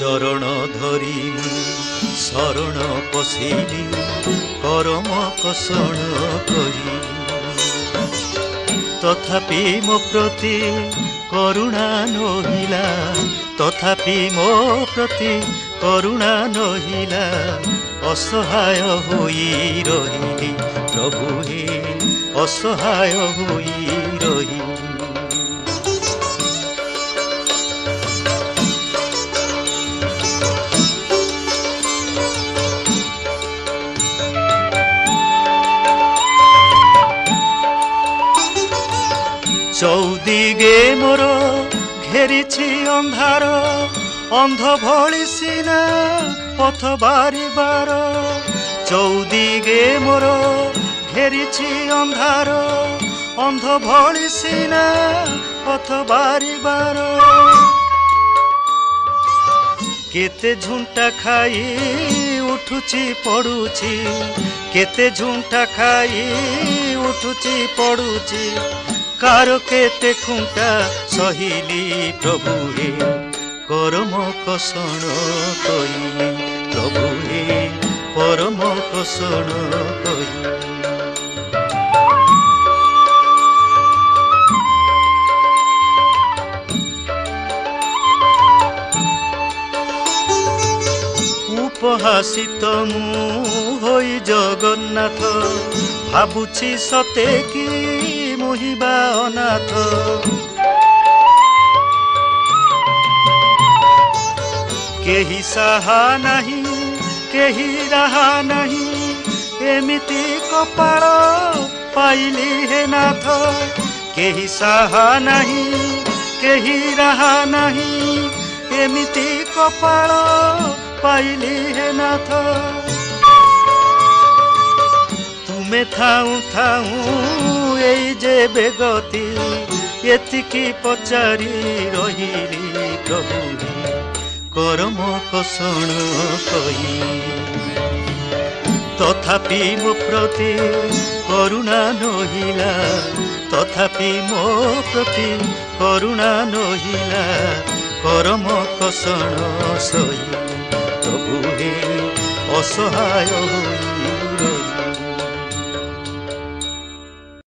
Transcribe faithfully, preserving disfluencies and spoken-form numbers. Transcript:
चरण धरी शरण पशिली करम कषण कही तथापि मो प्रति करुणा नहिला तथापि मो प्रति करुणा नहिला असहाय होई रहिली प्रभु हे असहाय होई रहिली चौदिगे मोर घेरिछि अंधार अंध भଳି सिना पथ बारिबार चौदिगे मोर घेरिछि अंधार अंध भଳି सिना पथ बारिबार केते झुंटा खाई उठुछि पड़ुछि केते झुंटा खाई उठुछि पड़ुछि कार केते खुंटा सहिली प्रभु हे करम कषण कही प्रभु हे परम कषण कही उपहासित मु होई जगन्नाथ भाबुछि सते कि मोहिबा अनाथ केही साहा नहीं केही रहा नहीं एमिति कपाळ पाइली हे नाथ केही साहा नहीं केही रहा नहीं एमिति कपाळ पाइली हे नाथ तुमे थाऊ थाऊ एई जे बेगती एतिकी पचारि रहिली प्रभु करम कषण कही तथापि मो प्रति करुणा नहिला तथापि मो प्रति करुणा नहिला करम कषण सही प्रभु हे असहाय होई